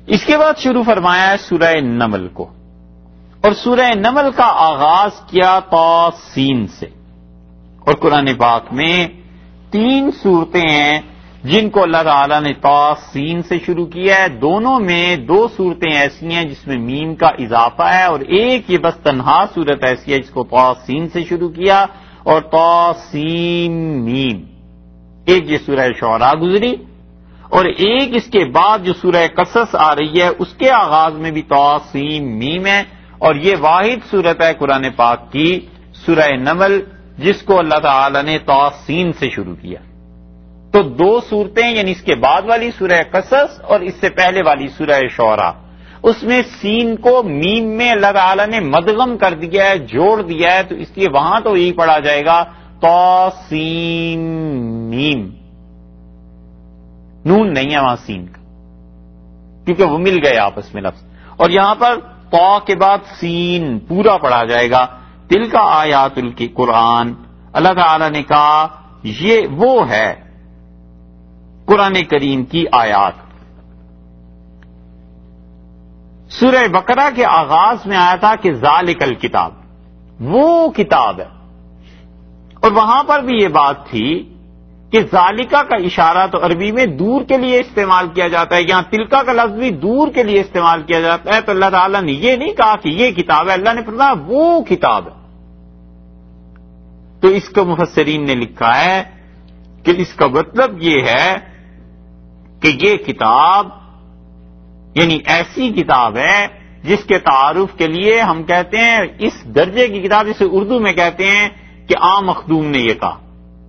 اس کے بعد شروع فرمایا ہے سورہ نمل کو، اور سورہ نمل کا آغاز کیا طاسین سے، اور قرآن پاک میں 3 صورتیں ہیں جن کو اللہ تعالیٰ نے طاسین سے شروع کیا ہے. دونوں میں 2 صورتیں ایسی ہیں جس میں میم کا اضافہ ہے، اور ایک یہ بس تنہا صورت ایسی ہے جس کو طاسین سے شروع کیا، اور طاسین میم. ایک یہ سورہ شعراء گزری، اور ایک اس کے بعد جو سورہ قصص آ رہی ہے اس کے آغاز میں بھی طاسین میم ہے، اور یہ واحد صورت ہے قرآن پاک کی سورہ نمل جس کو اللہ تعالیٰ نے طاسین سے شروع کیا. تو 2 صورتیں یعنی اس کے بعد والی سورہ قصص اور اس سے پہلے والی سورہ شعراء، اس میں سین کو میم میں اللہ تعالیٰ نے مدغم کر دیا ہے، جوڑ دیا ہے، تو اس لیے وہاں تو یہی پڑھا جائے گا طاسین میم. نون نہیں ہے وہاں سین کا، کیونکہ وہ مل گئے آپس میں لفظ. اور یہاں پر طا کے بعد سین پورا پڑھا جائے گا. تلک آیات القرآن، اللہ تعالیٰ نے کہا یہ وہ ہے قرآن کریم کی آیات. سورہ بقرہ کے آغاز میں آیا تھا کہ ذالک الکتاب، وہ کتاب ہے، اور وہاں پر بھی یہ بات تھی کہ ذالکہ کا اشارہ تو عربی میں دور کے لیے استعمال کیا جاتا ہے، یہاں تلکا کا لفظ بھی دور کے لیے استعمال کیا جاتا ہے. تو اللہ تعالیٰ نے یہ نہیں کہا کہ یہ کتاب ہے، اللہ نے فرمایا وہ کتاب ہے. تو اس کو مفسرین نے لکھا ہے کہ اس کا مطلب یہ ہے کہ یہ کتاب یعنی ایسی کتاب ہے جس کے تعارف کے لیے ہم کہتے ہیں اس درجے کی کتاب، جسے اردو میں کہتے ہیں کہ مخدوم نے یہ کہا،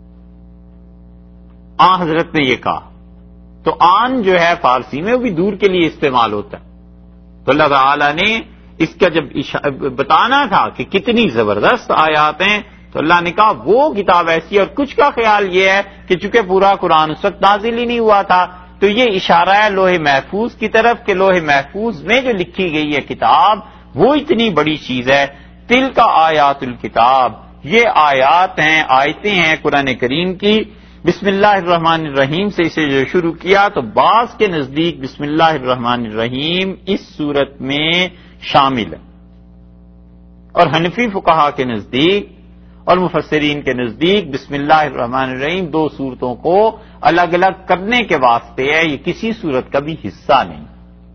حضرت نے یہ کہا. تو آن جو ہے فارسی میں وہ بھی دور کے لیے استعمال ہوتا ہے. تو اللہ تعالی نے اس کا جب بتانا تھا کہ کتنی زبردست آیات ہیں تو اللہ نے کہا وہ کتاب ایسی. اور کچھ کا خیال یہ ہے کہ چونکہ پورا قرآن اس وقت نازل ہی نہیں ہوا تھا تو یہ اشارہ ہے لوح محفوظ کی طرف کہ لوح محفوظ میں جو لکھی گئی ہے کتاب وہ اتنی بڑی چیز ہے. تلک آیات الکتاب، یہ آیات ہیں، آیتیں ہیں قرآن کریم کی. بسم اللہ الرحمن الرحیم سے اسے جو شروع کیا تو بعض کے نزدیک بسم اللہ الرحمن الرحیم اس صورت میں شامل ہے، اور حنفی فقہا کے نزدیک اور مفسرین کے نزدیک بسم اللہ الرحمن الرحیم 2 صورتوں کو الگ الگ کرنے کے واسطے ہے، یہ کسی صورت کا بھی حصہ نہیں.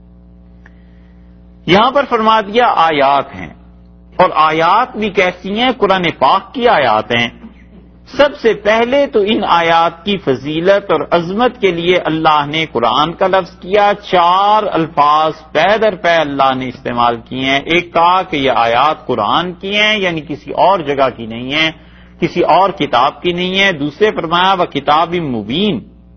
یہاں پر فرما دیا آیات ہیں، اور آیات بھی کیسی ہیں؟ قرآن پاک کی آیات ہیں. سب سے پہلے تو ان آیات کی فضیلت اور عظمت کے لیے اللہ نے قرآن کا لفظ کیا. 4 الفاظ پے در پے اللہ نے استعمال کیے ہیں. ایک کہا کہ یہ آیات قرآن کی ہیں، یعنی کسی اور جگہ کی نہیں ہیں، کسی اور کتاب کی نہیں ہے. دوسرے فرمایا وہ کتاب مبین،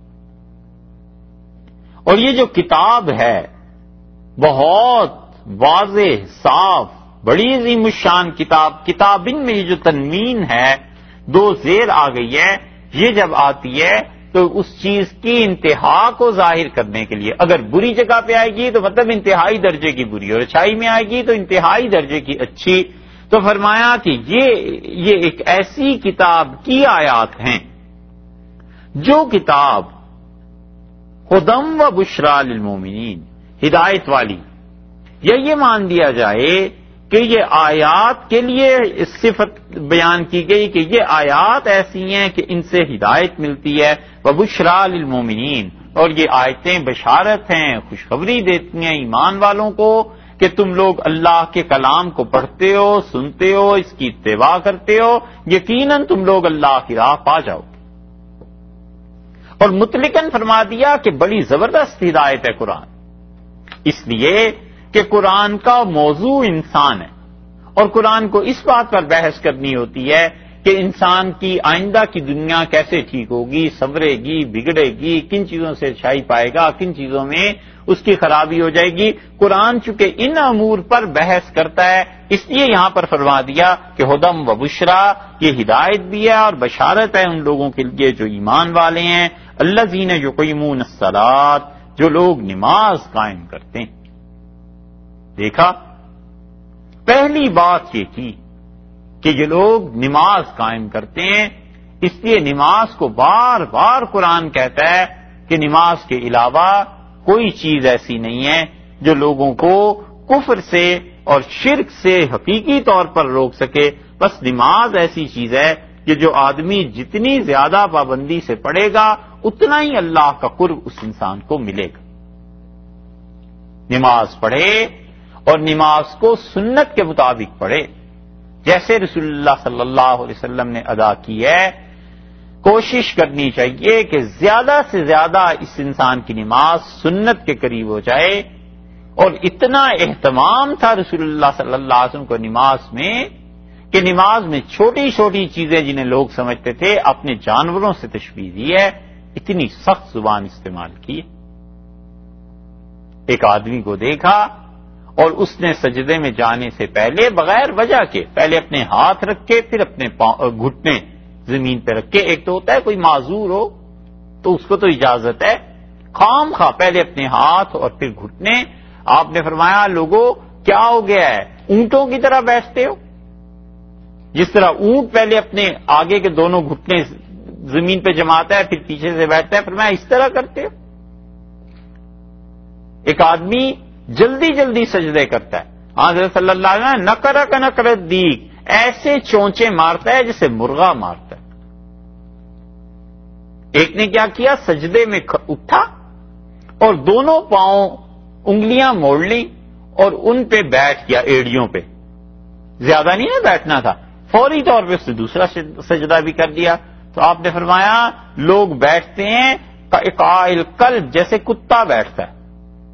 اور یہ جو کتاب ہے بہت واضح، صاف، بڑی عظیم الشان کتاب. کتابن میں یہ جو تنوین ہے 2 زیر آ گئی ہے، یہ جب آتی ہے تو اس چیز کی انتہا کو ظاہر کرنے کے لیے. اگر بری جگہ پہ آئے گی تو مطلب انتہائی درجے کی بری، اور اچھائی میں آئے گی تو انتہائی درجے کی اچھی. تو فرمایا کہ یہ ایک ایسی کتاب کی آیات ہیں جو کتاب ہدم و بشرا للمومنین، ہدایت والی. یا یہ مان لیا جائے کہ یہ آیات کے لیے صفت بیان کی گئی کہ یہ آیات ایسی ہیں کہ ان سے ہدایت ملتی ہے. وبشرا للمومنین، اور یہ آیتیں بشارت ہیں، خوشخبری دیتی ہیں ایمان والوں کو کہ تم لوگ اللہ کے کلام کو پڑھتے ہو، سنتے ہو، اس کی اتباع کرتے ہو، یقیناً تم لوگ اللہ کی راہ پا جاؤ. اور مطلقاً فرما دیا کہ بڑی زبردست ہدایت ہے قرآن، اس لیے کہ قرآن کا موضوع انسان ہے، اور قرآن کو اس بات پر بحث کرنی ہوتی ہے کہ انسان کی آئندہ کی دنیا کیسے ٹھیک ہوگی، سنورے گی، بگڑے گی، کن چیزوں سے اچھائی پائے گا، کن چیزوں میں اس کی خرابی ہو جائے گی. قرآن چونکہ ان امور پر بحث کرتا ہے اس لیے یہاں پر فرما دیا کہ ہدم و بشرا، یہ ہدایت بھی ہے اور بشارت ہے ان لوگوں کے لیے جو ایمان والے ہیں. الذین یقیمون الصلاۃ، جو لوگ نماز قائم کرتے ہیں. دیکھا پہلی بات یہ کی کہ یہ لوگ نماز قائم کرتے ہیں، اس لیے نماز کو بار بار قرآن کہتا ہے کہ نماز کے علاوہ کوئی چیز ایسی نہیں ہے جو لوگوں کو کفر سے اور شرک سے حقیقی طور پر روک سکے. بس نماز ایسی چیز ہے کہ جو آدمی جتنی زیادہ پابندی سے پڑھے گا اتنا ہی اللہ کا قرب اس انسان کو ملے گا. نماز پڑھے اور نماز کو سنت کے مطابق پڑھے جیسے رسول اللہ صلی اللہ علیہ وسلم نے ادا کی ہے. کوشش کرنی چاہیے کہ زیادہ سے زیادہ اس انسان کی نماز سنت کے قریب ہو جائے. اور اتنا اہتمام تھا رسول اللہ صلی اللہ علیہ وسلم کو نماز میں کہ نماز میں چھوٹی چھوٹی چیزیں جنہیں لوگ سمجھتے تھے اپنے جانوروں سے تشبیہ دی ہے. اتنی سخت زبان استعمال کی. ایک آدمی کو دیکھا اور اس نے سجدے میں جانے سے پہلے بغیر وجہ کے پہلے اپنے ہاتھ رکھ کے پھر اپنے گھٹنے زمین پہ رکھ کے. ایک تو ہوتا ہے کوئی معذور ہو تو اس کو تو اجازت ہے، خام خواہ پہلے اپنے ہاتھ اور پھر گھٹنے. آپ نے فرمایا لوگوں کیا ہو گیا ہے، اونٹوں کی طرح بیٹھتے ہو؟ جس طرح اونٹ پہلے اپنے آگے کے دونوں گھٹنے زمین پہ جماتا ہے پھر پیچھے سے بیٹھتا ہے، فرمایا اس طرح کرتے ہو؟ ایک آدمی جلدی جلدی سجدے کرتا ہے. حضرت صلی اللہ علیہ وسلم نقرہ کا نقرت دیگ ایسے چونچے مارتا ہے جیسے مرغا مارتا ہے. ایک نے کیا کیا، سجدے میں اٹھا اور دونوں پاؤں انگلیاں موڑ لی اور ان پہ بیٹھ گیا، ایڑیوں پہ. زیادہ نہیں نا بیٹھنا تھا، فوری طور پہ اس نے دوسرا سجدہ بھی کر دیا. تو آپ نے فرمایا لوگ بیٹھتے ہیں قائل قلب جیسے کتا بیٹھتا ہے.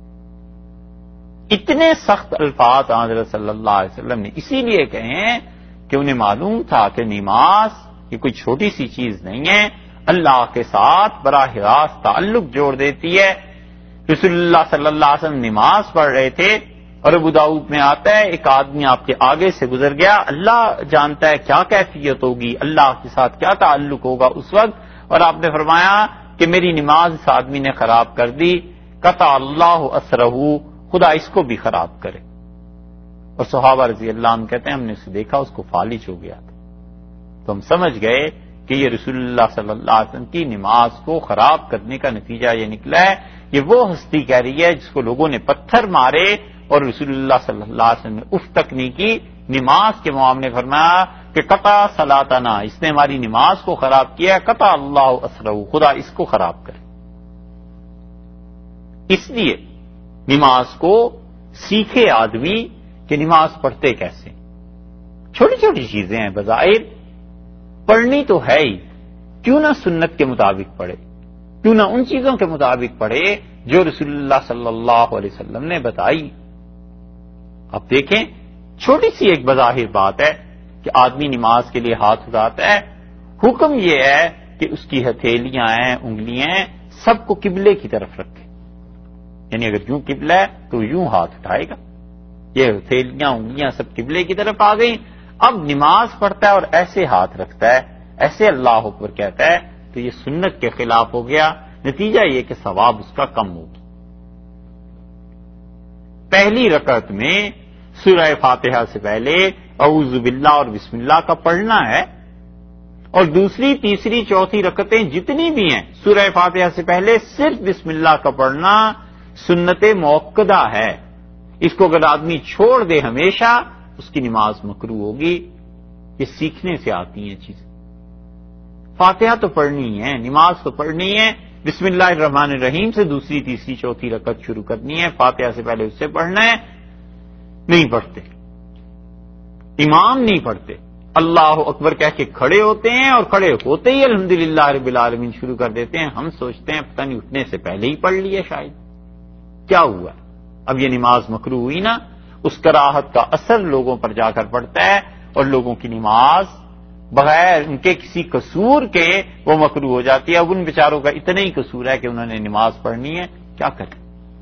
اتنے سخت الفاظ حضرت صلی اللہ علیہ وسلم نے اسی لیے کہے ہیں کہ انہیں معلوم تھا کہ نماز یہ کوئی چھوٹی سی چیز نہیں ہے، اللہ کے ساتھ براہ راست تعلق جوڑ دیتی ہے. رسول اللہ صلی اللہ علیہ وسلم نماز پڑھ رہے تھے اور ابو داؤد میں آتا ہے ایک آدمی آپ کے آگے سے گزر گیا. اللہ جانتا ہے کیا کیفیت ہوگی، اللہ کے ساتھ کیا تعلق ہوگا اس وقت. اور آپ نے فرمایا کہ میری نماز اس آدمی نے خراب کر دی. قطع اللہ اثرہ، خدا اس کو بھی خراب کرے. اور صحابہ رضی اللہ عنہ کہتے ہیں ہم نے اسے دیکھا اس کو فالج ہو گیا تھا. تو ہم سمجھ گئے کہ یہ رسول اللہ صلی اللہ علیہ وسلم کی نماز کو خراب کرنے کا نتیجہ یہ نکلا ہے. یہ وہ ہستی کہہ رہی ہے جس کو لوگوں نے پتھر مارے اور رسول اللہ صلی اللہ علیہ وسلم نے اف تک نہیں کی. نماز کے معاملے فرمایا کہ قطع صلاتنا، اس نے ہماری نماز کو خراب کیا. قطع اللہ اثرہ، خدا اس کو خراب کرے. اس لیے نماز کو سیکھے آدمی کہ نماز پڑھتے کیسے. چھوٹی چھوٹی چیزیں ہیں بظاہر، پڑھنی تو ہے ہی، کیوں نہ سنت کے مطابق پڑھے، کیوں نہ ان چیزوں کے مطابق پڑھے جو رسول اللہ صلی اللہ علیہ وسلم نے بتائی. اب دیکھیں چھوٹی سی ایک بظاہر بات ہے کہ آدمی نماز کے لیے ہاتھ اٹھاتا ہے. حکم یہ ہے کہ اس کی ہتھیلیاں ہیں، انگلیاں ہیں، سب کو قبلے کی طرف رکھے. یعنی اگر یوں قبلہ ہے تو یوں ہاتھ اٹھائے گا. یہ ہتھیلیاں انگلیاں سب قبلے کی طرف آ گئیں. اب نماز پڑھتا ہے اور ایسے ہاتھ رکھتا ہے، ایسے اللہ اکبر کہتا ہے، تو یہ سنت کے خلاف ہو گیا. نتیجہ یہ کہ ثواب اس کا کم ہوگی. پہلی رکعت میں سورہ فاتحہ سے پہلے اعوذ باللہ اور بسم اللہ کا پڑھنا ہے، اور دوسری تیسری چوتھی رکعتیں جتنی بھی ہیں سورہ فاتحہ سے پہلے صرف بسم اللہ کا پڑھنا سنت موقدہ ہے. اس کو اگر آدمی چھوڑ دے ہمیشہ اس کی نماز مکروہ ہوگی. یہ سیکھنے سے آتی ہیں چیزیں. فاتحہ تو پڑھنی ہے، نماز تو پڑھنی ہے. بسم اللہ الرحمن الرحیم سے دوسری تیسری چوتھی رکعت شروع کرنی ہے، فاتحہ سے پہلے اس سے پڑھنا ہے. نہیں پڑھتے، امام نہیں پڑھتے، اللہ اکبر کہہ کے کھڑے ہوتے ہیں اور کھڑے ہوتے ہی الحمدللہ رب العالمین شروع کر دیتے ہیں. ہم سوچتے ہیں پتہ نہیں اٹھنے سے پہلے ہی پڑھ لیا شاید. کیا ہوا؟ اب یہ نماز مکروہ ہوئی نا. اس کراہت کا اثر لوگوں پر جا کر پڑتا ہے اور لوگوں کی نماز بغیر ان کے کسی قصور کے وہ مکروہ ہو جاتی ہے. اب ان بیچاروں کا اتنا ہی قصور ہے کہ انہوں نے نماز پڑھنی ہے، کیا کریں؟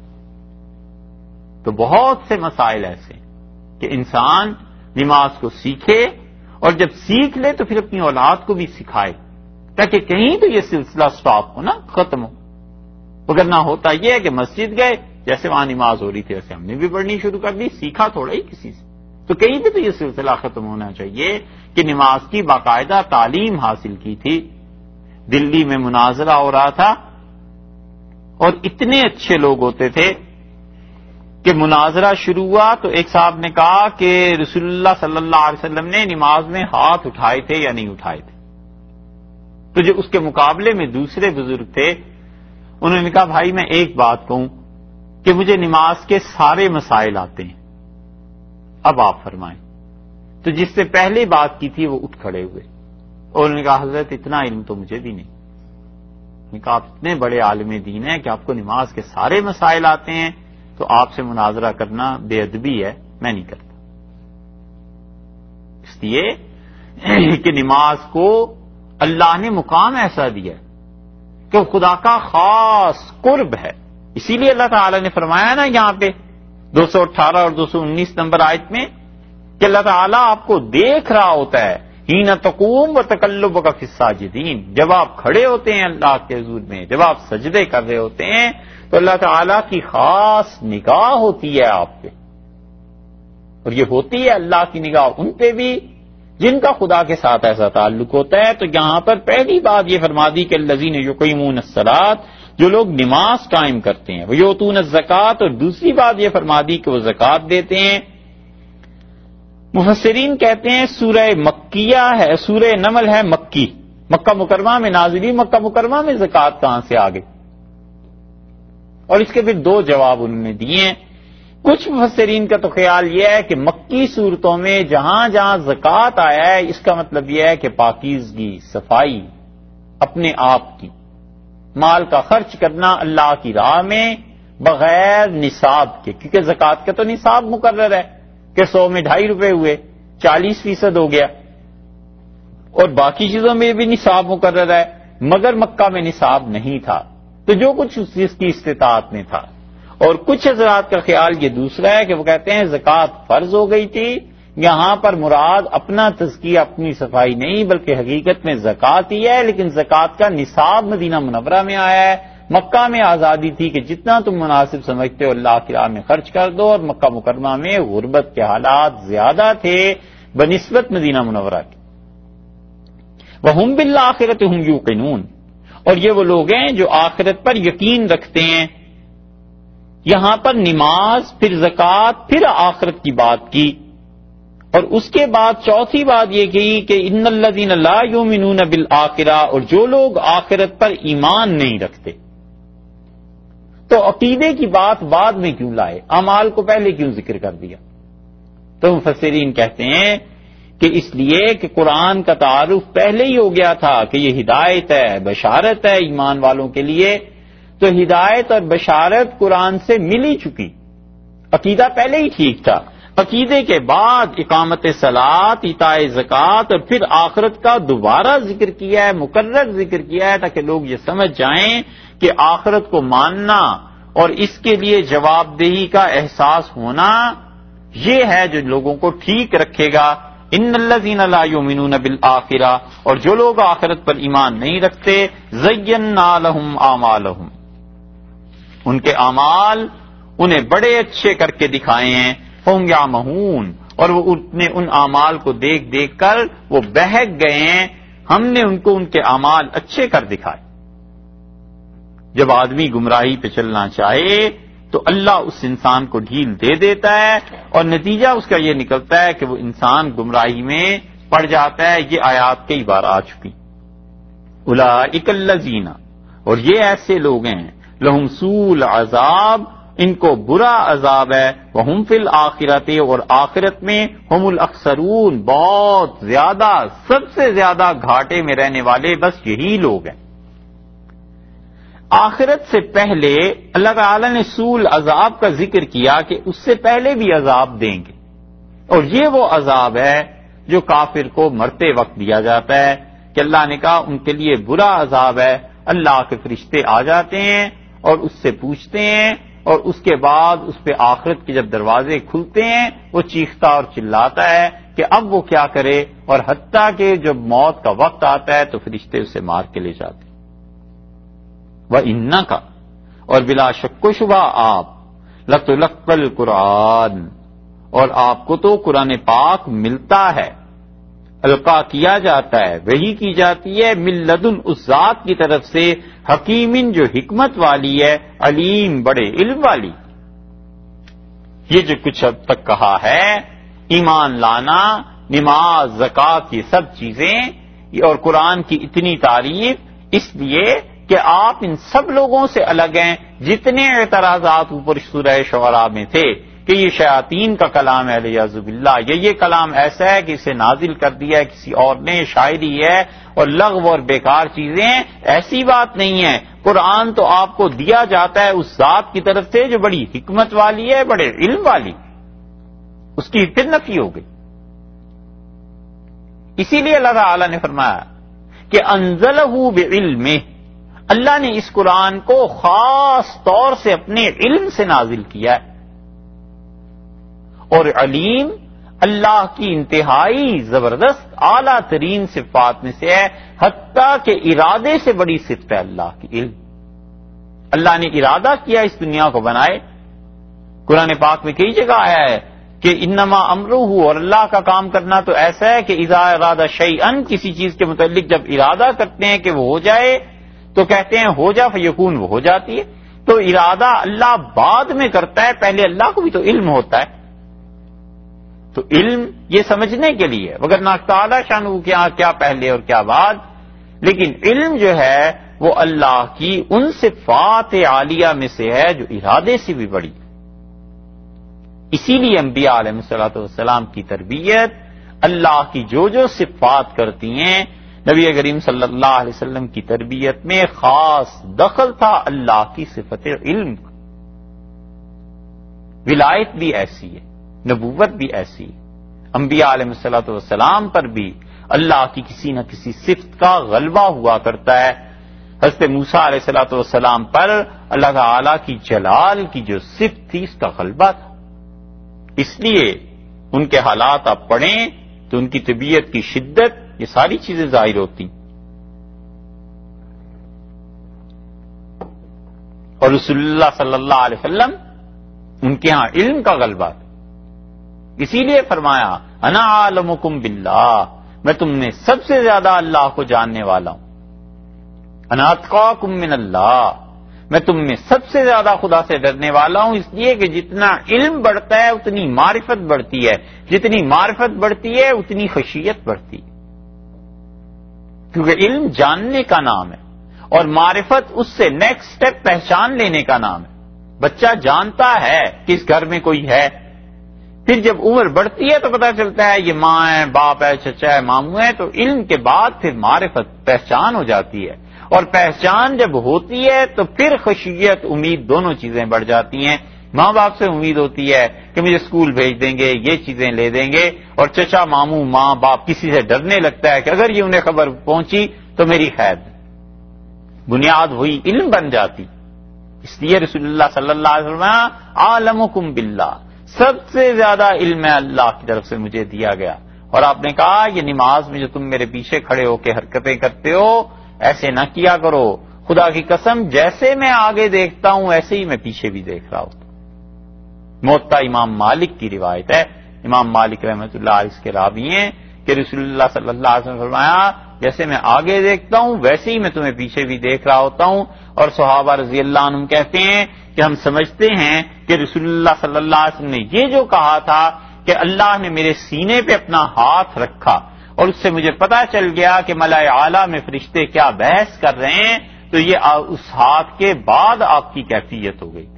تو بہت سے مسائل ایسے کہ انسان نماز کو سیکھے اور جب سیکھ لے تو پھر اپنی اولاد کو بھی سکھائے تاکہ کہیں تو یہ سلسلہ سٹاپ ہو نا، ختم ہو. مگر نہ ہوتا یہ ہے کہ مسجد گئے، جیسے وہاں نماز ہو رہی تھی ویسے ہم نے بھی پڑھنی شروع کر دی. سیکھا تھوڑا ہی کسی سے. تو کہیں پہ تو یہ سلسلہ ختم ہونا چاہیے کہ نماز کی باقاعدہ تعلیم حاصل کی تھی. دلی میں مناظرہ ہو رہا تھا اور اتنے اچھے لوگ ہوتے تھے کہ مناظرہ شروع ہوا تو ایک صاحب نے کہا کہ رسول اللہ صلی اللہ علیہ وسلم نے نماز میں ہاتھ اٹھائے تھے یا نہیں اٹھائے تھے؟ تو جو اس کے مقابلے میں دوسرے بزرگ تھے انہوں نے کہا بھائی میں ایک بات کہوں کہ مجھے نماز کے سارے مسائل آتے ہیں، اب آپ فرمائیں۔ تو جس سے پہلے بات کی تھی وہ اٹھ کھڑے ہوئے اور انہوں نے کہا حضرت اتنا علم تو مجھے بھی نہیں۔ انہوں نے کہا آپ اتنے بڑے عالم دین ہیں کہ آپ کو نماز کے سارے مسائل آتے ہیں، تو آپ سے مناظرہ کرنا بے ادبی ہے، میں نہیں کرتا۔ اس لیے کہ نماز کو اللہ نے مقام ایسا دیا کہ وہ خدا کا خاص قرب ہے، اسی لیے اللہ تعالی نے فرمایا نا یہاں پہ 218 اور 219 نمبر آیت میں کہ اللہ تعالیٰ آپ کو دیکھ رہا ہوتا ہے، حین تقوم و تقلبک فی الساجدین، جب آپ کھڑے ہوتے ہیں اللہ کے حضور میں، جب آپ سجدے کر رہے ہوتے ہیں تو اللہ تعالیٰ کی خاص نگاہ ہوتی ہے آپ پہ، اور یہ ہوتی ہے اللہ کی نگاہ ان پہ بھی جن کا خدا کے ساتھ ایسا تعلق ہوتا ہے۔ تو یہاں پر پہلی بات یہ فرما دی کہ الذین یقیمون الصلاۃ، جو لوگ نماز قائم کرتے ہیں، وہ یؤتون الزکوٰۃ، اور دوسری بات یہ فرما دی کہ وہ زکوٰۃ دیتے ہیں۔ مفسرین کہتے ہیں سورہ مکیہ ہے، سورہ نمل ہے مکی، مکہ مکرمہ میں نازلی، مکہ مکرمہ میں زکوٰۃ کہاں سے آ گئی؟ اور اس کے پھر دو جواب انہوں نے دیے ہیں۔ کچھ مفسرین کا تو خیال یہ ہے کہ مکی صورتوں میں جہاں جہاں زکوٰۃ آیا ہے اس کا مطلب یہ ہے کہ پاکیزگی، صفائی، اپنے آپ کی مال کا خرچ کرنا اللہ کی راہ میں بغیر نصاب کے، کیونکہ زکوٰۃ کا تو نصاب مقرر ہے کہ 100 میں 2.5 روپے ہوئے، 40% ہو گیا، اور باقی چیزوں میں بھی نصاب مقرر ہے، مگر مکہ میں نصاب نہیں تھا، تو جو کچھ اس کی استطاعت میں تھا۔ اور کچھ حضرات کا خیال یہ دوسرا ہے کہ وہ کہتے ہیں زکوٰۃ فرض ہو گئی تھی، یہاں پر مراد اپنا تزکیہ، اپنی صفائی نہیں بلکہ حقیقت میں زکوٰۃ ہی ہے، لیکن زکوٰۃ کا نصاب مدینہ منورہ میں آیا ہے۔ مکہ میں آزادی تھی کہ جتنا تم مناسب سمجھتے ہو اللہ کی راہ میں خرچ کر دو، اور مکہ مکرمہ میں غربت کے حالات زیادہ تھے بنسبت مدینہ منورہ کے۔ وَهُمْ بِالْآخِرَةِ هُمْ يُوقِنُونَ، اور یہ وہ لوگ ہیں جو آخرت پر یقین رکھتے ہیں۔ یہاں پر نماز، پھر زکوٰۃ، پھر آخرت کی بات کی، اور اس کے بعد چوتھی بات یہ کہی کہ ان الذین لا یؤمنون بالآخرہ، اور جو لوگ آخرت پر ایمان نہیں رکھتے۔ تو عقیدے کی بات بعد میں کیوں لائے، اعمال کو پہلے کیوں ذکر کر دیا؟ تو مفسرین کہتے ہیں کہ اس لیے کہ قرآن کا تعارف پہلے ہی ہو گیا تھا کہ یہ ہدایت ہے، بشارت ہے ایمان والوں کے لیے، تو ہدایت اور بشارت قرآن سے مل ہی چکی، عقیدہ پہلے ہی ٹھیک تھا۔ عقیدے کے بعد اقامت صلاۃ، ایتاء زکوٰۃ، اور پھر آخرت کا دوبارہ ذکر کیا ہے، مکرر ذکر کیا ہے، تاکہ لوگ یہ سمجھ جائیں کہ آخرت کو ماننا اور اس کے لیے جواب دہی کا احساس ہونا یہ ہے جو لوگوں کو ٹھیک رکھے گا۔ ان الذین لا یؤمنون بالآخرہ، اور جو لوگ آخرت پر ایمان نہیں رکھتے، زینا لہم اعمالہم، ان کے اعمال انہیں بڑے اچھے کر کے دکھائے ہیں، ہم یعمہون، اور وہ ان اعمال کو دیکھ دیکھ کر وہ بہک گئے ہیں، ہم نے ان کو ان کے اعمال اچھے کر دکھائے۔ جب آدمی گمراہی پہ چلنا چاہے تو اللہ اس انسان کو ڈھیل دے دیتا ہے، اور نتیجہ اس کا یہ نکلتا ہے کہ وہ انسان گمراہی میں پڑ جاتا ہے۔ یہ آیات کئی بار آ چکی۔ اولئک الذین، اور یہ ایسے لوگ ہیں، لہم سوء العذاب، ان کو برا عذاب ہے، وہم فی الآخرۃ، اور آخرت میں ہم الاخسرون، بہت زیادہ، سب سے زیادہ گھاٹے میں رہنے والے بس یہی لوگ ہیں۔ آخرت سے پہلے اللہ تعالی نے سوء العذاب کا ذکر کیا کہ اس سے پہلے بھی عذاب دیں گے، اور یہ وہ عذاب ہے جو کافر کو مرتے وقت دیا جاتا ہے کہ اللہ نے کہا ان کے لیے برا عذاب ہے۔ اللہ کے فرشتے آ جاتے ہیں اور اس سے پوچھتے ہیں، اور اس کے بعد اس پہ آخرت کے جب دروازے کھلتے ہیں وہ چیختا اور چلاتا ہے کہ اب وہ کیا کرے، اور حتیٰ کہ جب موت کا وقت آتا ہے تو فرشتے اسے مار کے لے جاتے ہیں۔ وَإِنَّكَ، اور بلا شک و شبہ آپ، لَتُلَقَّى الْقُرْآنَ، اور آپ کو تو قرآن پاک ملتا ہے، القا کیا جاتا ہے، وحی کی جاتی ہے، من لدن، اس ذات کی طرف سے، حکیمن، جو حکمت والی ہے، علیم، بڑے علم والی۔ یہ جو کچھ اب تک کہا ہے، ایمان لانا، نماز، زکوٰۃ، یہ سب چیزیں اور قرآن کی اتنی تعریف، اس لیے کہ آپ ان سب لوگوں سے الگ ہیں جتنے اعتراضات اوپر سورہ شعراء میں تھے کہ یہ شیاطین کا کلام ہے علیہ باللہ، یہ کلام ایسا ہے کہ اسے نازل کر دیا ہے کسی اور نے، شاعری ہے اور لغو اور بیکار چیزیں، ایسی بات نہیں ہے۔ قرآن تو آپ کو دیا جاتا ہے اس ذات کی طرف سے جو بڑی حکمت والی ہے، بڑے علم والی، اس کی پھر نفی ہو گئی۔ اسی لیے اللہ تعالی نے فرمایا کہ انزلہ بعلمہ، اللہ نے اس قرآن کو خاص طور سے اپنے علم سے نازل کیا ہے، اور علیم اللہ کی انتہائی زبردست اعلیٰ ترین صفات میں سے ہے، حتیٰ کہ ارادے سے بڑی صفت ہے اللہ کی علم۔ اللہ نے ارادہ کیا اس دنیا کو بنائے، قرآن پاک میں کئی جگہ آیا ہے کہ انما امرہ، اور اللہ کا کام کرنا تو ایسا ہے کہ اذا ارادہ شیئا، کسی چیز کے متعلق جب ارادہ کرتے ہیں کہ وہ ہو جائے تو کہتے ہیں ہو جا فیکون، وہ ہو جاتی ہے۔ تو ارادہ اللہ بعد میں کرتا ہے، پہلے اللہ کو بھی تو علم ہوتا ہے۔ تو علم یہ سمجھنے کے لیے، مگر تعالی شانہ کیا پہلے اور کیا بعد، لیکن علم جو ہے وہ اللہ کی ان صفات عالیہ میں سے ہے جو ارادے سے بھی بڑی۔ اسی لیے انبیاء علیہ الصلوۃ والسلام کی تربیت اللہ کی جو صفات کرتی ہیں، نبی کریم صلی اللہ علیہ وسلم کی تربیت میں خاص دخل تھا اللہ کی صفت علم کا۔ ولایت بھی ایسی ہے، نبوت بھی ایسی ہے، انبیاء علیہ الصلوۃ والسلام پر بھی اللہ کی کسی نہ کسی صفت کا غلبہ ہوا کرتا ہے۔ حضرت موسیٰ علیہ الصلوۃ والسلام پر اللہ تعالی کی جلال کی جو صفت تھی اس کا غلبہ تھا، اس لیے ان کے حالات آپ پڑھیں تو ان کی طبیعت کی شدت، یہ ساری چیزیں ظاہر ہوتی۔ اور رسول اللہ صلی اللہ علیہ وسلم ان کے ہاں علم کا غلبہ تھا، اسی لیے فرمایا انا عالمکم باللہ، میں تم میں سب سے زیادہ اللہ کو جاننے والا ہوں۔ انا اتقاکم من اللہ، میں تم میں سب سے زیادہ خدا سے ڈرنے والا ہوں، اس لیے کہ جتنا علم بڑھتا ہے اتنی معرفت بڑھتی ہے، جتنی معرفت بڑھتی ہے اتنی خشیت بڑھتی ہے، کیونکہ علم جاننے کا نام ہے اور معرفت اس سے نیکسٹ سٹیپ پہچان لینے کا نام ہے۔ بچہ جانتا ہے کہ اس گھر میں کوئی ہے، پھر جب عمر بڑھتی ہے تو پتہ چلتا ہے یہ ماں ہے، باپ ہے، چچا ہے، ماموں ہے، تو علم کے بعد پھر معرفت، پہچان ہو جاتی ہے، اور پہچان جب ہوتی ہے تو پھر خشیت، امید، دونوں چیزیں بڑھ جاتی ہیں۔ ماں باپ سے امید ہوتی ہے کہ مجھے اسکول بھیج دیں گے، یہ چیزیں لے دیں گے، اور چچا، ماموں، ماں باپ کسی سے ڈرنے لگتا ہے کہ اگر یہ انہیں خبر پہنچی تو میری خیر۔ بنیاد ہوئی علم بن جاتی۔ اس لیے رسول اللہ صلی اللہ علیہ وسلم عالمکم باللہ، سب سے زیادہ علم ہے اللہ کی طرف سے مجھے دیا گیا۔ اور آپ نے کہا یہ نماز میں جو تم میرے پیچھے کھڑے ہو کے حرکتیں کرتے ہو ایسے نہ کیا کرو، خدا کی قسم جیسے میں آگے دیکھتا ہوں ایسے ہی میں پیچھے بھی دیکھ رہا ہوتا۔ موطا امام مالک کی روایت ہے، امام مالک رحمۃ اللہ علیہ کے راوی ہیں کہ رسول اللہ صلی اللہ علیہ وسلم نے فرمایا جیسے میں آگے دیکھتا ہوں ویسے ہی میں تمہیں پیچھے بھی دیکھ رہا ہوتا ہوں۔ اور صحابہ رضی اللہ عنہم کہتے ہیں کہ ہم سمجھتے ہیں کہ رسول اللہ صلی اللہ علیہ وسلم نے یہ جو کہا تھا کہ اللہ نے میرے سینے پہ اپنا ہاتھ رکھا اور اس سے مجھے پتا چل گیا کہ ملائے اعلیٰ میں فرشتے کیا بحث کر رہے ہیں، تو یہ اس ہاتھ کے بعد آپ کی کیفیت ہو گئی تھی۔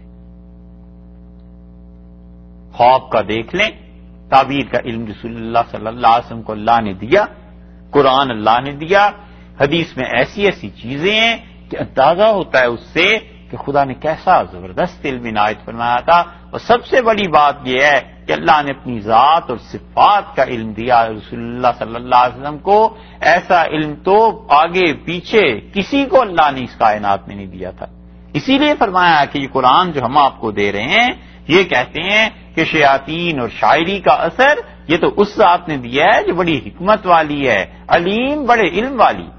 خواب کا دیکھ لیں، تعبیر کا علم رسول اللہ صلی اللہ علیہ وسلم کو اللہ نے دیا، قرآن اللہ نے دیا، حدیث میں ایسی ایسی چیزیں ہیں کہ اندازہ ہوتا ہے اس سے کہ خدا نے کیسا زبردست علم عنایت فرمایا تھا۔ اور سب سے بڑی بات یہ ہے کہ اللہ نے اپنی ذات اور صفات کا علم دیا رسول اللہ صلی اللہ علیہ وسلم کو، ایسا علم تو آگے پیچھے کسی کو اللہ نے اس کائنات میں نہیں دیا تھا۔ اسی لیے فرمایا کہ یہ قرآن جو ہم آپ کو دے رہے ہیں، یہ کہتے ہیں کہ شیاطین اور شاعری کا اثر یہ تو اس ذات نے دیا ہے جو بڑی حکمت والی ہے، علیم، بڑے علم والی۔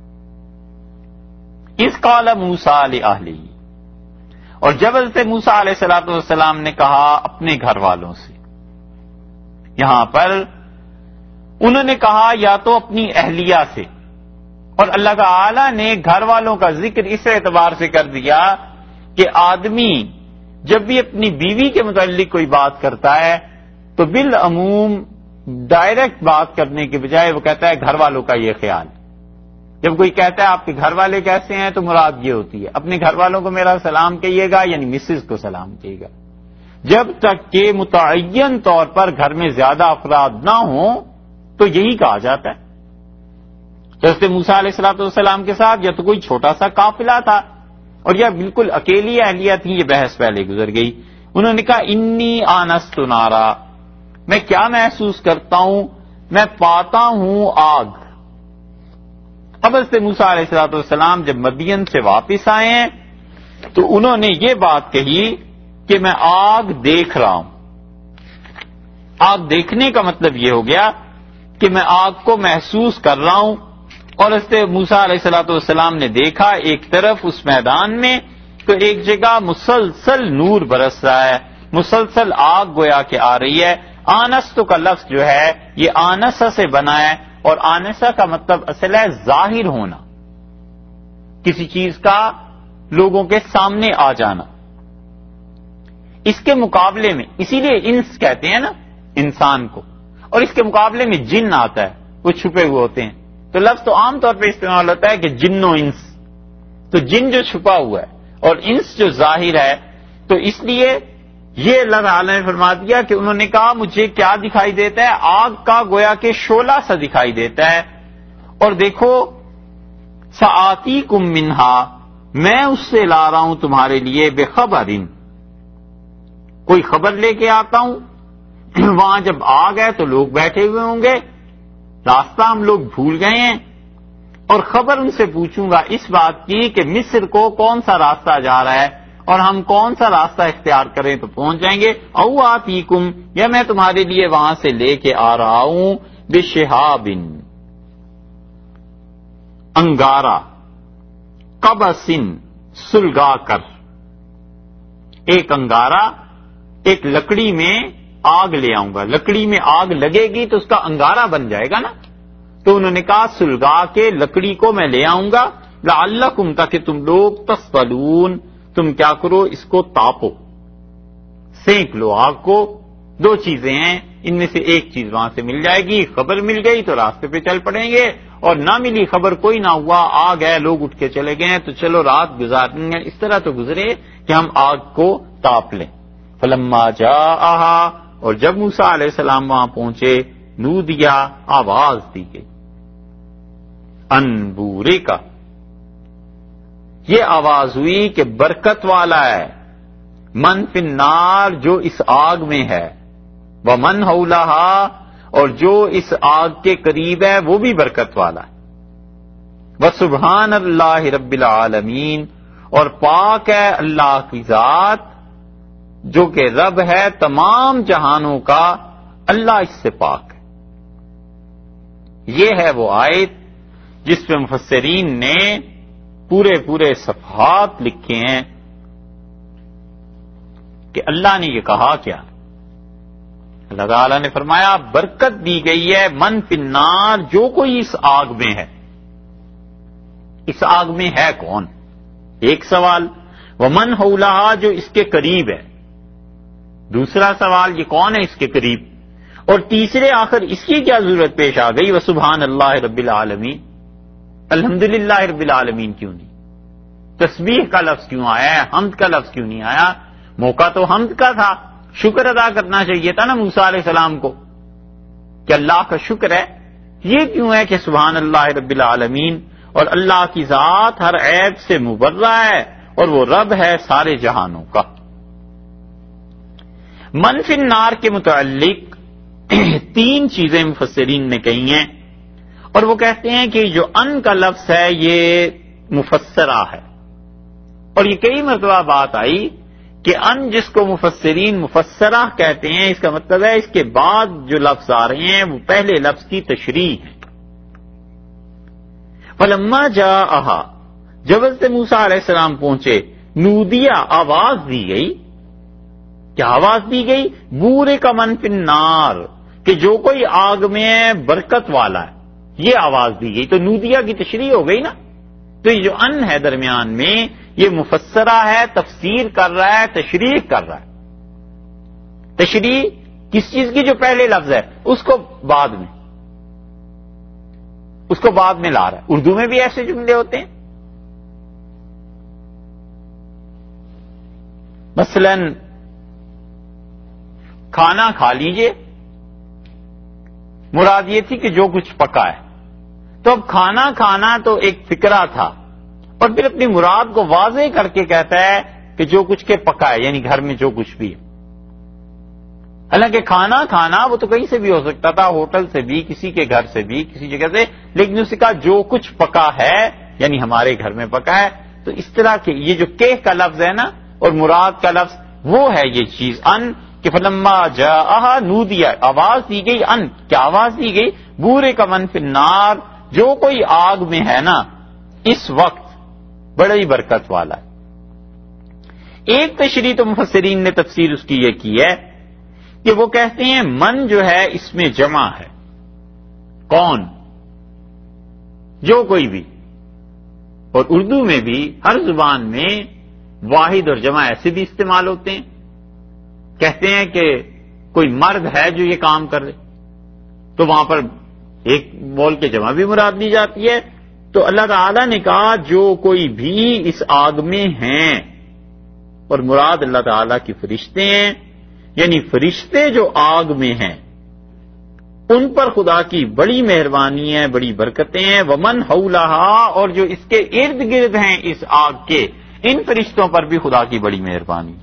اذ قال موسیٰ لأہلہ، اور جب حضرت موسیٰ علیہ السلام نے کہا اپنے گھر والوں سے، یہاں پر انہوں نے کہا یا تو اپنی اہلیہ سے، اور اللہ تعالی نے گھر والوں کا ذکر اس اعتبار سے کر دیا کہ آدمی جب بھی اپنی بیوی کے متعلق کوئی بات کرتا ہے تو بالعموم ڈائریکٹ بات کرنے کے بجائے وہ کہتا ہے گھر والوں کا یہ خیال. جب کوئی کہتا ہے آپ کے گھر والے کیسے ہیں تو مراد یہ ہوتی ہے اپنے گھر والوں کو میرا سلام کہیے گا، یعنی مسز کو سلام کہیے گا. جب تک کہ متعین طور پر گھر میں زیادہ افراد نہ ہوں تو یہی کہا جاتا ہے. حضرت موسیٰ علیہ الصلوۃ والسلام کے ساتھ یا تو کوئی چھوٹا سا قافلہ تھا اور یا بالکل اکیلی اہلیہ تھی، یہ بحث پہلے گزر گئی. انہوں نے کہا انی آنست نارا، میں کیا محسوس کرتا ہوں، میں پاتا ہوں آگ. اب حضرت موسیٰ علیہ الصلوۃ والسلام جب مدین سے واپس آئے ہیں تو انہوں نے یہ بات کہی کہ میں آگ دیکھ رہا ہوں. آگ دیکھنے کا مطلب یہ ہو گیا کہ میں آگ کو محسوس کر رہا ہوں. اور حضرت موسیٰ علیہ الصلوۃ والسلام نے دیکھا ایک طرف اس میدان میں تو ایک جگہ مسلسل نور برس رہا ہے، مسلسل آگ گویا کہ آ رہی ہے. آنستو کا لفظ جو ہے یہ آنسا سے بنا ہے، اور آنسا کا مطلب اصل ہے ظاہر ہونا، کسی چیز کا لوگوں کے سامنے آ جانا. اس کے مقابلے میں اسی لیے انس کہتے ہیں نا انسان کو، اور اس کے مقابلے میں جن آتا ہے، وہ چھپے ہوئے ہوتے ہیں. تو لفظ تو عام طور پہ استعمال ہوتا ہے کہ جن و انس، تو جن جو چھپا ہوا ہے اور انس جو ظاہر ہے. تو اس لیے یہ اللہ تعالیٰ نے فرما دیا کہ انہوں نے کہا مجھے کیا دکھائی دیتا ہے، آگ کا گویا کہ شعلہ سا دکھائی دیتا ہے. اور دیکھو سآتیکم منہا، میں اس سے لا رہا ہوں تمہارے لیے بخبرن، کوئی خبر لے کے آتا ہوں. وہاں جب آگ ہے تو لوگ بیٹھے ہوئے ہوں گے، راستہ ہم لوگ بھول گئے ہیں، اور خبر ان سے پوچھوں گا اس بات کی کہ مصر کو کون سا راستہ جا رہا ہے اور ہم کون سا راستہ اختیار کریں تو پہنچ جائیں گے. او آتیکم، یا میں تمہارے لیے وہاں سے لے کے آ رہا ہوں بشہابن، انگارہ، قبسن، سلگا کر. ایک انگارہ، ایک لکڑی میں آگ لے آؤں گا، لکڑی میں آگ لگے گی تو اس کا انگارہ بن جائے گا نا. تو انہوں نے کہا سلگا کے لکڑی کو میں لے آؤں گا، لعلکم، تاکہ تم لوگ تصطلون، تم کیا کرو اس کو تاپو، سینک لو آگ کو. دو چیزیں ہیں، ان میں سے ایک چیز وہاں سے مل جائے گی، خبر مل گئی تو راستے پہ چل پڑیں گے، اور نہ ملی خبر کوئی نہ ہوا، آگ ہے لوگ اٹھ کے چلے گئے ہیں تو چلو رات گزاریں گے. اس طرح تو گزرے کہ ہم آگ کو تاپ لیں. فلما جاءہا، اور جب موسیٰ علیہ السلام وہاں پہنچے، نودیا، آواز دی گئی، ان بورے کا، یہ آواز ہوئی کہ برکت والا ہے، من فی النار، جو اس آگ میں ہے، ومن حولہا، اور جو اس آگ کے قریب ہے وہ بھی برکت والا ہے. وسبحان اللہ رب العالمین، اور پاک ہے اللہ کی ذات جو کہ رب ہے تمام جہانوں کا، اللہ اس سے پاک ہے. یہ ہے وہ آیت جس پہ مفسرین نے پورے صفحات لکھے ہیں کہ اللہ نے یہ کہا کیا. اللہ تعالیٰ نے فرمایا برکت دی گئی ہے من فی النار، جو کوئی اس آگ میں ہے. اس آگ میں ہے کون؟ ایک سوال. ومن حولہا، جو اس کے قریب ہے. دوسرا سوال یہ کون ہے اس کے قریب؟ اور تیسرے آخر اس کی کیا ضرورت پیش آ گئی؟ وسبحان اللہ رب العالمین، الحمدللہ رب العالمین کیوں نہیں؟ تسبیح کا لفظ کیوں آیا ہے؟ حمد کا لفظ کیوں نہیں آیا؟ موقع تو حمد کا تھا، شکر ادا کرنا چاہیے تھا نا موسیٰ علیہ السلام کو کہ اللہ کا شکر ہے. یہ کیوں ہے کہ سبحان اللہ رب العالمین، اور اللہ کی ذات ہر عیب سے مبرہ ہے اور وہ رب ہے سارے جہانوں کا. من فی النار کے متعلق تین چیزیں مفسرین نے کہی ہیں، اور وہ کہتے ہیں کہ جو ان کا لفظ ہے یہ مفسرہ ہے. اور یہ کئی مرتبہ بات آئی کہ ان جس کو مفسرین مفسرہ کہتے ہیں، اس کا مطلب ہے اس کے بعد جو لفظ آ رہے ہیں وہ پہلے لفظ کی تشریح ہے. فلما جاءہا، جب حضرت موسیٰ علیہ السلام پہنچے، نودیا، آواز دی گئی. کیا آواز دی گئی؟ بورے کا من فی النار، کہ جو کوئی آگ میں ہے برکت والا ہے، یہ آواز دی گئی. تو نودیا کی تشریح ہو گئی نا. تو یہ جو ان ہے درمیان میں، یہ مفسرہ ہے، تفسیر کر رہا ہے، تشریح کر رہا ہے. تشریح کس چیز کی؟ جو پہلے لفظ ہے اس کو بعد میں لا رہا ہے. اردو میں بھی ایسے جملے ہوتے ہیں. مثلا کھانا کھا لیجئے، مراد یہ تھی کہ جو کچھ پکا ہے. تو اب کھانا کھانا تو ایک فکرہ تھا، اور پھر اپنی مراد کو واضح کر کے کہتا ہے کہ جو کچھ کے پکا ہے، یعنی گھر میں جو کچھ بھی ہے. حالانکہ کھانا کھانا وہ تو کہیں سے بھی ہو سکتا تھا، ہوٹل سے بھی، کسی کے گھر سے بھی، کسی جگہ سے، لیکن اس کا جو کچھ پکا ہے یعنی ہمارے گھر میں پکا ہے. تو اس طرح کے یہ جو کہ کا لفظ ہے نا اور مراد کا لفظ، وہ ہے یہ چیز ان کہ فلما جاء نودیا، آواز دی گئی، ان کیا آواز دی گئی؟ بورے کا من فی النار، جو کوئی آگ میں ہے نا اس وقت بڑی برکت والا ہے. ایک تشریح تو مفسرین نے تفسیر اس کی یہ کی ہے کہ وہ کہتے ہیں من جو ہے اس میں جمع ہے. کون؟ جو کوئی بھی. اور اردو میں بھی ہر زبان میں واحد اور جمع ایسے بھی استعمال ہوتے ہیں. کہتے ہیں کہ کوئی مرد ہے جو یہ کام کر رہے، تو وہاں پر ایک بول کے جمع بھی مراد لی جاتی ہے. تو اللہ تعالی نے کہا جو کوئی بھی اس آگ میں ہیں، اور مراد اللہ تعالی کی فرشتے ہیں، یعنی فرشتے جو آگ میں ہیں ان پر خدا کی بڑی مہربانی ہے، بڑی برکتیں ہیں. ومن حولہا، اور جو اس کے ارد گرد ہیں اس آگ کے، ان فرشتوں پر بھی خدا کی بڑی مہربانی.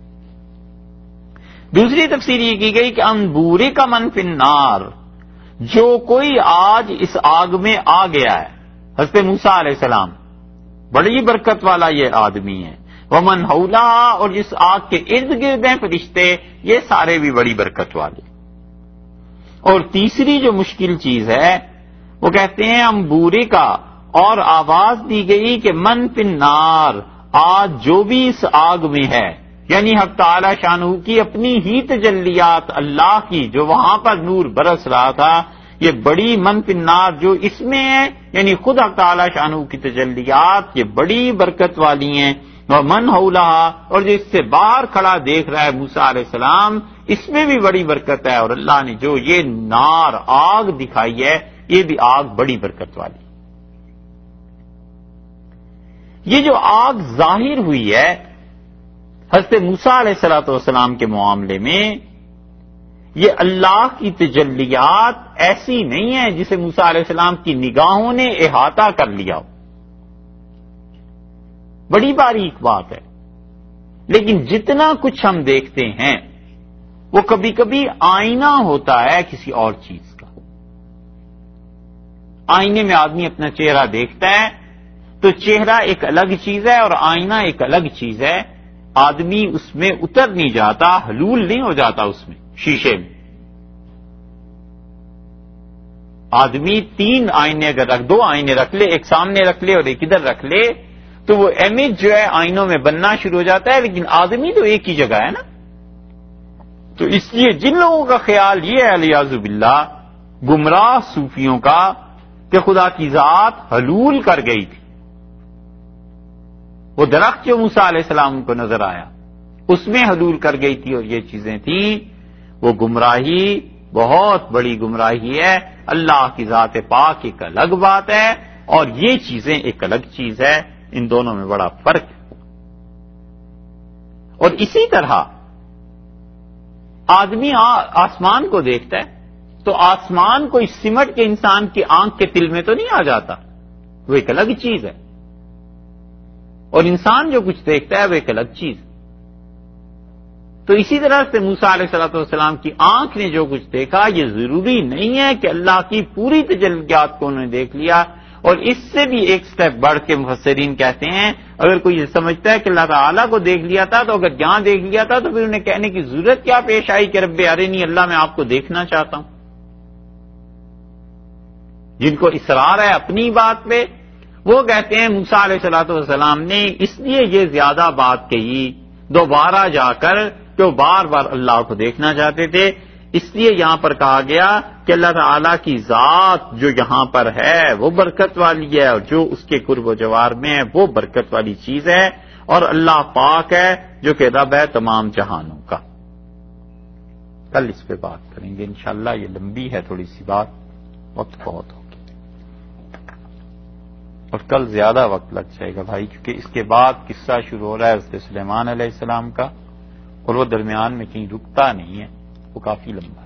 دوسری تفسیر یہ کی گئی کہ انبورے کا من فی النار، جو کوئی آج اس آگ میں آ گیا ہے. حضرت موسیٰ علیہ السلام بڑی برکت والا یہ آدمی ہے. ومن حولہا، اور جس آگ کے ارد گرد ہیں فرشتے، یہ سارے بھی بڑی برکت والے. اور تیسری جو مشکل چیز ہے وہ کہتے ہیں انبورے کا، اور آواز دی گئی کہ من فی النار، آج جو بھی اس آگ میں ہے، یعنی حق تعالی شانہ کی اپنی ہی تجلیات اللہ کی جو وہاں پر نور برس رہا تھا، یہ بڑی من فی النار جو اس میں ہے، یعنی خود حق تعالی شانہ کی تجلیات یہ بڑی برکت والی ہیں. اور من حولہا، اور جو اس سے باہر کھڑا دیکھ رہا ہے موسیٰ علیہ السلام، اس میں بھی بڑی برکت ہے. اور اللہ نے جو یہ نار آگ دکھائی ہے، یہ بھی آگ بڑی برکت والی. یہ جو آگ ظاہر ہوئی ہے حضرت موسیٰ علیہ السلام کے معاملے میں، یہ اللہ کی تجلیات ایسی نہیں ہے جسے موسیٰ علیہ السلام کی نگاہوں نے احاطہ کر لیا ہو. بڑی باریک بات ہے، لیکن جتنا کچھ ہم دیکھتے ہیں وہ کبھی کبھی آئینہ ہوتا ہے کسی اور چیز کا. آئینے میں آدمی اپنا چہرہ دیکھتا ہے تو چہرہ ایک الگ چیز ہے اور آئینہ ایک الگ چیز ہے. آدمی اس میں اتر نہیں جاتا، حلول نہیں ہو جاتا اس میں. شیشے میں آدمی 3 آئینے اگر دو آئینے رکھ لے، ایک سامنے رکھ لے اور ایک ادھر رکھ لے، تو وہ امیج جو ہے آئینوں میں بننا شروع ہو جاتا ہے، لیکن آدمی تو ایک ہی جگہ ہے نا. تو اس لیے جن لوگوں کا خیال یہ ہے الیاذ باللہ گمراہ صوفیوں کا کہ خدا کی ذات حلول کر گئی تھی، وہ درخت جو موسیٰ علیہ السلام کو نظر آیا اس میں حلول کر گئی تھی اور یہ چیزیں تھیں، وہ گمراہی بہت بڑی گمراہی ہے. اللہ کی ذات پاک ایک الگ بات ہے اور یہ چیزیں ایک الگ چیز ہے. ان دونوں میں بڑا فرق ہے. اور اسی طرح آدمی آسمان کو دیکھتا ہے تو آسمان کوئی سمٹ کے انسان کی آنکھ کے تل میں تو نہیں آ جاتا، وہ ایک الگ چیز ہے. اور انسان جو کچھ دیکھتا ہے وہ ایک الگ چیز. تو اسی طرح سے موسیٰ علیہ السلام کی آنکھ نے جو کچھ دیکھا، یہ ضروری نہیں ہے کہ اللہ کی پوری تجلیات کو انہوں نے دیکھ لیا. اور اس سے بھی ایک سٹیپ بڑھ کے مفسرین کہتے ہیں اگر کوئی یہ سمجھتا ہے کہ اللہ تعالیٰ کو دیکھ لیا تھا، تو اگر یہاں دیکھ لیا تھا تو پھر انہیں کہنے کی ضرورت کیا پیش آئی کہ رب ارنی، اللہ میں آپ کو دیکھنا چاہتا ہوں. جن کو اصرار ہے اپنی بات پہ، وہ کہتے ہیں موسیٰ علیہ السلام نے اس لیے یہ زیادہ بات کہی دوبارہ جا کر کہ وہ بار بار اللہ کو دیکھنا چاہتے تھے. اس لیے یہاں پر کہا گیا کہ اللہ تعالیٰ کی ذات جو یہاں پر ہے وہ برکت والی ہے، اور جو اس کے قرب و جوار میں ہے وہ برکت والی چیز ہے، اور اللہ پاک ہے جو کہ رب ہے تمام جہانوں کا۔ کل اس پہ بات کریں گے انشاءاللہ، یہ لمبی ہے تھوڑی سی بات، وقت بہت ہوگی، اور کل زیادہ وقت لگ جائے گا بھائی، کیونکہ اس کے بعد قصہ شروع ہو رہا ہے حضرت سلیمان علیہ السلام کا، اور وہ درمیان میں کہیں رکتا نہیں ہے، وہ کافی لمبا ہے۔